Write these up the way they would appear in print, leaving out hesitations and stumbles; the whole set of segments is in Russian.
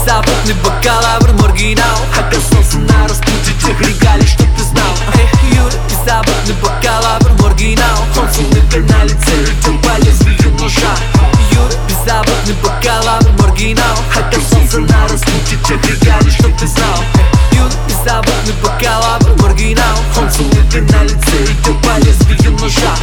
беззаботный бакалавр, маргинал. Оказался на распутье регалий, чтоб ты знал. Юра, беззаботный бакалавр, маргинал. Он с улыбкой на лице летел по лезвию ножа. Юра, беззаботный бакалавр, маргинал. Оказался на распутье регалий, чтоб ты знал. Юра, беззаботный бакалавр, маргинал. Он с улыбкой на лице летел по лезвию ножа.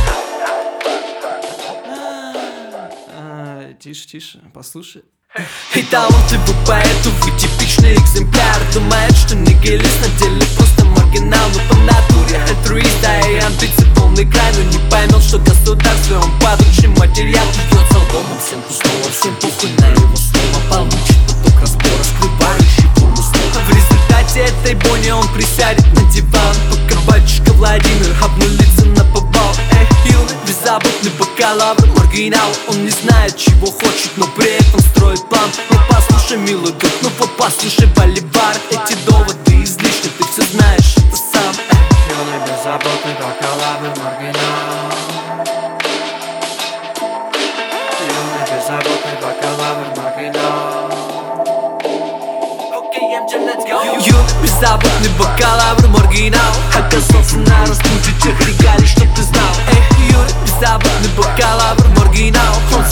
Тише, тише, послушай. И талантливый поэт, увы, типичный экземпляр. Думает, что нигилист, на деле просто маргинал. Но по натуре альтруист, да и амбиции полный край. Но не поймет, что государство, он подручный материал. Бьет с албомом всем пустого, всем похуй на его слово. Получит поток разбора, скрывающий форму слова. В результате этой бойни он присядет на диван, пока батюшка Владимир обнулится на повал. Юный, беззаботный бакалавр, маргинал. Он не знает, чего хочет, но при этом строит план. Ну послушай, милый друг, ну вот послушай, Боливар. Эти доводы излишни, ты все знаешь, это сам. Юный, беззаботный бакалавр, маргинал. Юный, беззаботный бакалавр, маргинал. Юный, беззаботный бакалавр, маргинал. Оказался на распутье регалий, чтоб ты знал. Юный, беззаботный бакалавр, маргинал. Он